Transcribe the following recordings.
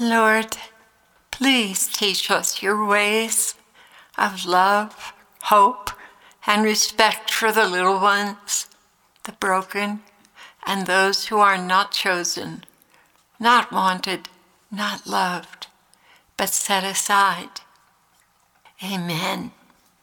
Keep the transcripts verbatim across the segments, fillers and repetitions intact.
Lord, please teach us your ways of love, hope, and respect for the little ones, the broken, and those who are not chosen, not wanted, not loved, but set aside. Amen.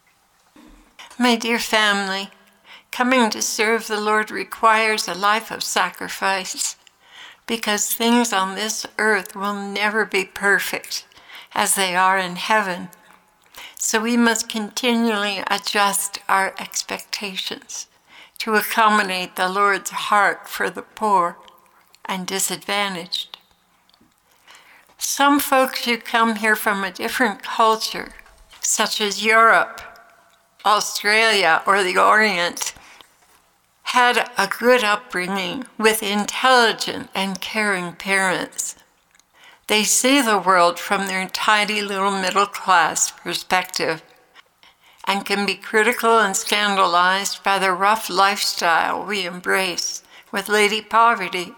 My dear family, coming to serve the Lord requires a life of sacrifice, because things on this earth will never be perfect as they are in heaven. So we must continually adjust our expectations to accommodate the Lord's heart for the poor and disadvantaged. Some folks who come here from a different culture, such as Europe, Australia, or the Orient, had a good upbringing with intelligent and caring parents. They see the world from their tidy little middle-class perspective and can be critical and scandalized by the rough lifestyle we embrace with Lady Poverty.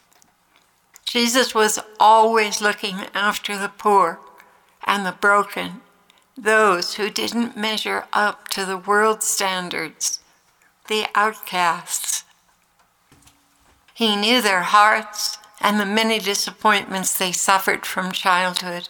Jesus was always looking after the poor and the broken, those who didn't measure up to the world's standards, the outcasts. He knew their hearts and the many disappointments they suffered from childhood.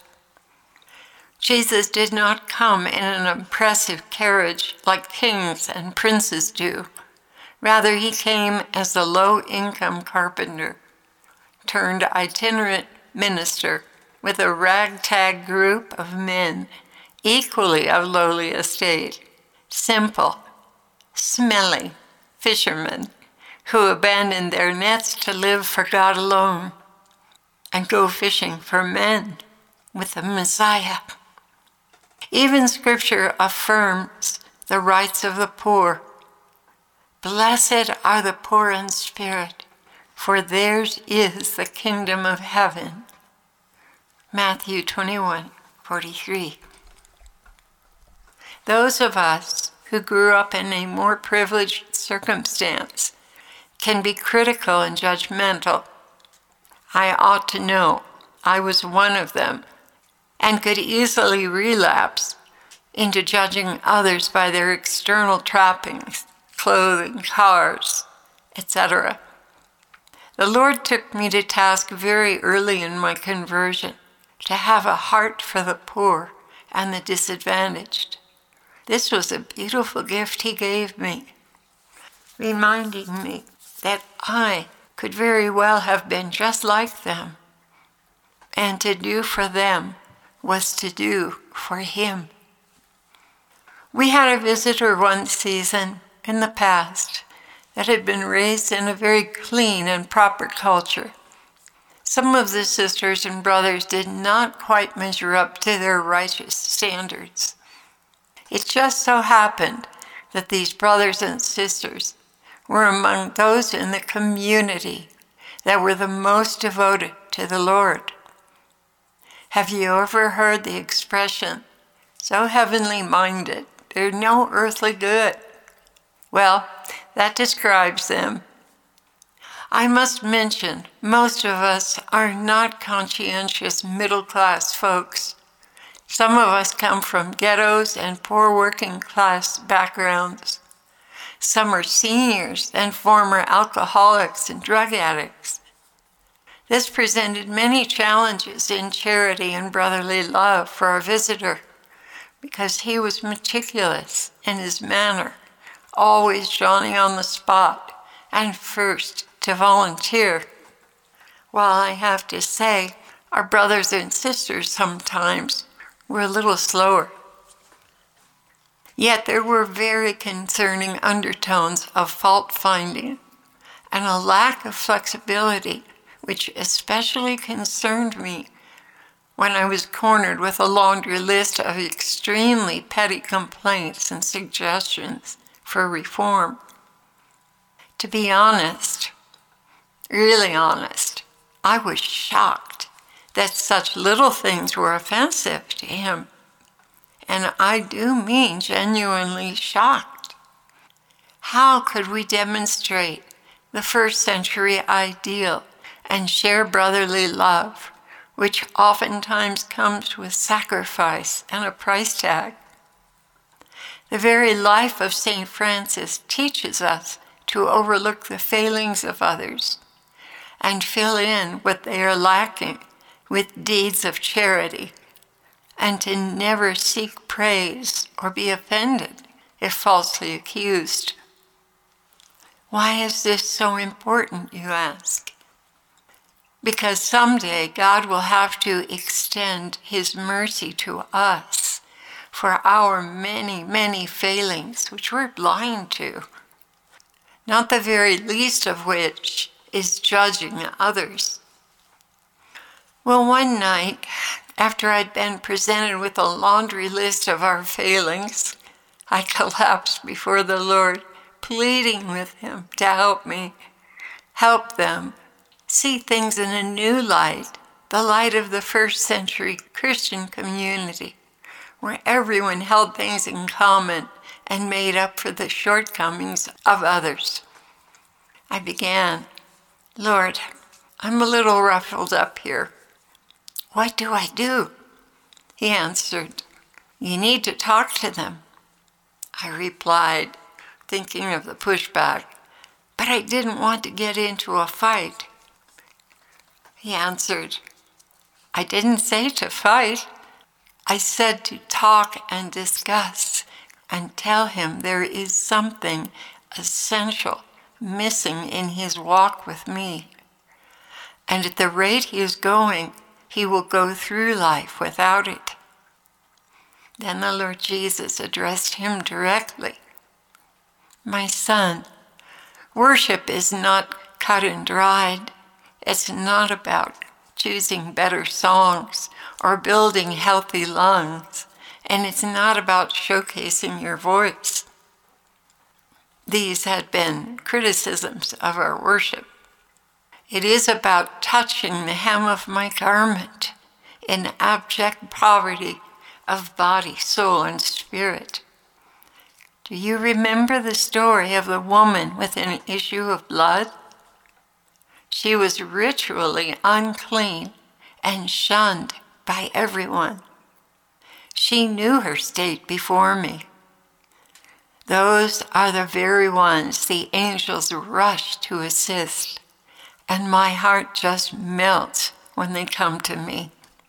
Jesus did not come in an impressive carriage like kings and princes do. Rather, he came as a low-income carpenter turned itinerant minister with a ragtag group of men equally of lowly estate, simple, smelly fishermen who abandoned their nets to live for God alone and go fishing for men with the Messiah. Even Scripture affirms the rights of the poor. Blessed are the poor in spirit, for theirs is the kingdom of heaven. Matthew twenty-one forty-three. Those of us who grew up in a more privileged circumstance can be critical and judgmental. I ought to know I was one of them and could easily relapse into judging others by their external trappings, clothing, cars, et cetera. The Lord took me to task very early in my conversion to have a heart for the poor and the disadvantaged. This was a beautiful gift he gave me, reminding me that I could very well have been just like them, and to do for them was to do for him. We had a visitor one season in the past that had been raised in a very clean and proper culture. Some of the sisters and brothers did not quite measure up to their righteous standards. It just so happened that these brothers and sisters were among those in the community that were the most devoted to the Lord. Have you ever heard the expression, so heavenly minded, they're no earthly good? Well, that describes them. I must mention, most of us are not conscientious middle-class folks. Some of us come from ghettos and poor working-class backgrounds. Some are seniors and former alcoholics and drug addicts. This presented many challenges in charity and brotherly love for our visitor, because he was meticulous in his manner, always Johnny on the spot and first to volunteer. While I have to say, our brothers and sisters sometimes were a little slower. Yet there were very concerning undertones of fault-finding and a lack of flexibility, which especially concerned me when I was cornered with a laundry list of extremely petty complaints and suggestions for reform. To be honest, really honest, I was shocked that such little things were offensive to him. And I do mean genuinely shocked. How could we demonstrate the first century ideal and share brotherly love which oftentimes comes with sacrifice and a price tag. The very life of Saint Francis teaches us to overlook the failings of others and fill in what they are lacking with deeds of charity, and to never seek praise or be offended if falsely accused. Why is this so important, you ask? Because someday God will have to extend His mercy to us for our many, many failings, which we're blind to, not the very least of which is judging others. Well, one night, after I'd been presented with a laundry list of our failings, I collapsed before the Lord, pleading with Him to help me, help them see things in a new light, the light of the first century Christian community, where everyone held things in common and made up for the shortcomings of others. I began, Lord, I'm a little ruffled up here. What do I do? He answered, you need to talk to them. I replied, thinking of the pushback, but I didn't want to get into a fight. He answered, I didn't say to fight. I said to talk and discuss and tell him there is something essential missing in his walk with me. And at the rate he is going, he will go through life without it. Then the Lord Jesus addressed him directly. My son, worship is not cut and dried. It's not about choosing better songs or building healthy lungs, and it's not about showcasing your voice. These had been criticisms of our worship. It is about touching the hem of my garment in abject poverty of body, soul, and spirit. Do you remember the story of the woman with an issue of blood? She was ritually unclean and shunned by everyone. She knew her state before me. Those are the very ones the angels rush to assist, and my heart just melts when they come to me.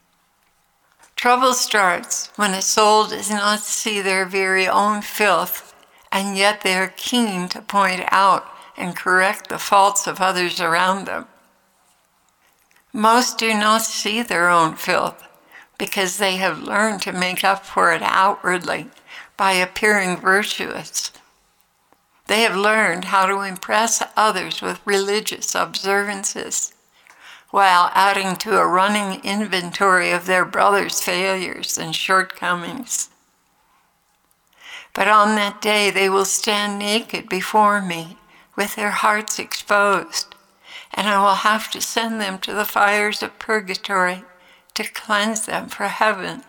Trouble starts when a soul does not see their very own filth, and yet they are keen to point out and correct the faults of others around them. Most do not see their own filth because they have learned to make up for it outwardly by appearing virtuous. They have learned how to impress others with religious observances while adding to a running inventory of their brother's failures and shortcomings. But on that day they will stand naked before me with their hearts exposed, and I will have to send them to the fires of purgatory to cleanse them for heaven.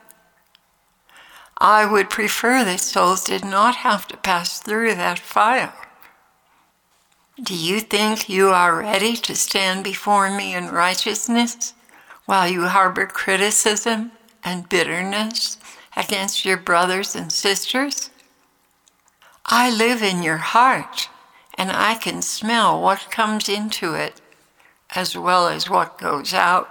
I would prefer that souls did not have to pass through that fire. Do you think you are ready to stand before me in righteousness while you harbor criticism and bitterness against your brothers and sisters? I live in your heart, and I can smell what comes into it as well as what goes out.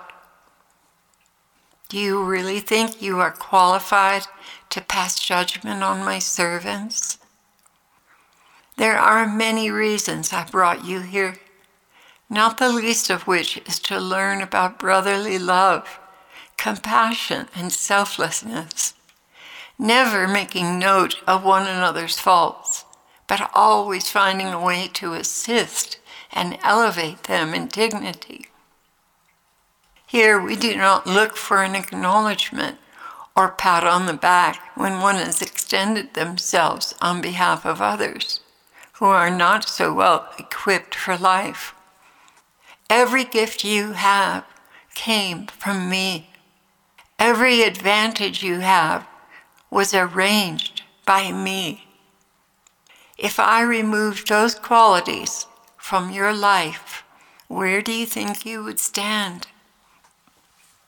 Do you really think you are qualified to pass judgment on my servants? There are many reasons I brought you here, not the least of which is to learn about brotherly love, compassion, and selflessness, never making note of one another's faults, but always finding a way to assist and elevate them in dignity. Here we do not look for an acknowledgement or pat on the back when one has extended themselves on behalf of others who are not so well equipped for life. Every gift you have came from me. Every advantage you have was arranged by me. If I removed those qualities from your life, where do you think you would stand?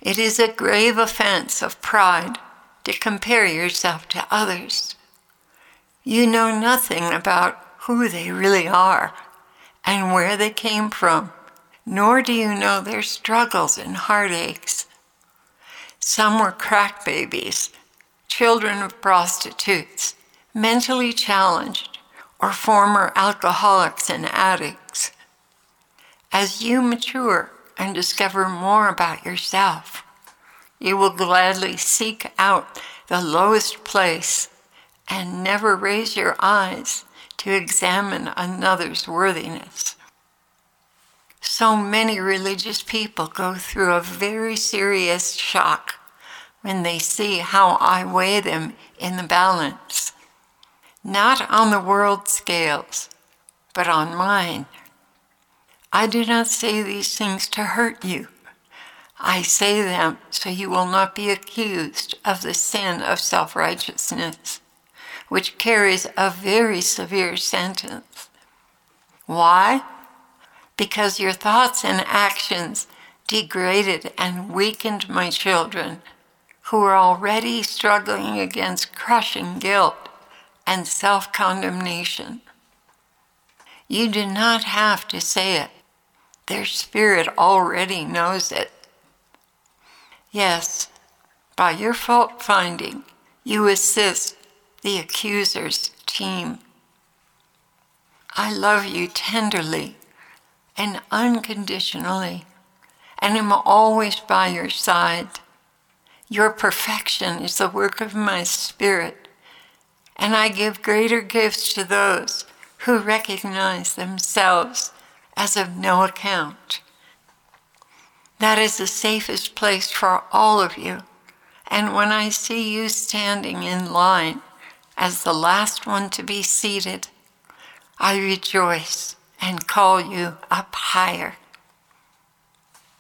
It is a grave offense of pride to compare yourself to others. You know nothing about who they really are and where they came from, nor do you know their struggles and heartaches. Some were crack babies, children of prostitutes, mentally challenged, or former alcoholics and addicts. As you mature and discover more about yourself, you will gladly seek out the lowest place and never raise your eyes to examine another's worthiness. So many religious people go through a very serious shock when they see how I weigh them in the balance, not on the world scales, but on mine. I do not say these things to hurt you. I say them so you will not be accused of the sin of self-righteousness, which carries a very severe sentence. Why? Because your thoughts and actions degraded and weakened my children, who are already struggling against crushing guilt and self-condemnation. You do not have to say it. Their spirit already knows it. Yes, by your fault-finding, you assist the accuser's team. I love you tenderly and unconditionally, and am always by your side. Your perfection is the work of my Spirit, and I give greater gifts to those who recognize themselves as of no account. That is the safest place for all of you, and when I see you standing in line as the last one to be seated, I rejoice and call you up higher.